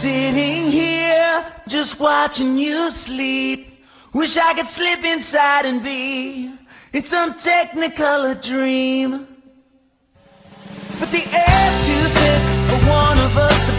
Sitting here, just watching you sleep. Wish I could slip inside and be in some technicolor dream. But the air's too thick for one of us